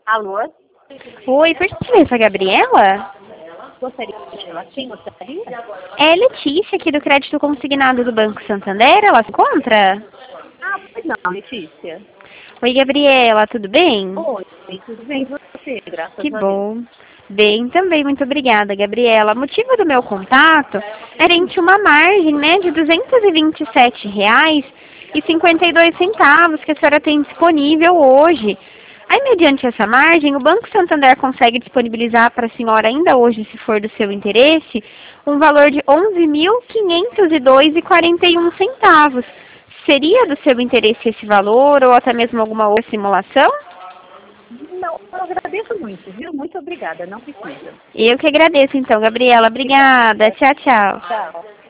Alô? Oi, por gentileza, a Gabriela? Gostaria de falar? Quem gostaria? É Letícia, aqui do Crédito Consignado do Banco Santander. Ela se encontra? Ah, pois não, Letícia. Oi, Gabriela, tudo bem? Oi, tudo bem com você? Que Graças a Deus. bom. Bem, também, muito obrigada, Gabriela. O motivo do meu contato era em uma margem, né, de R$ 227,52 que a senhora tem disponível hoje. Aí, mediante essa margem, o Banco Santander consegue disponibilizar para a senhora, ainda hoje, se for do seu interesse, um valor de R$ 11.502,41. Seria do seu interesse esse valor ou até mesmo alguma outra simulação? Não, eu agradeço muito, viu? Muito obrigada, não precisa. Eu que agradeço, então, Gabriela. Obrigada. Tchau, tchau. Tchau.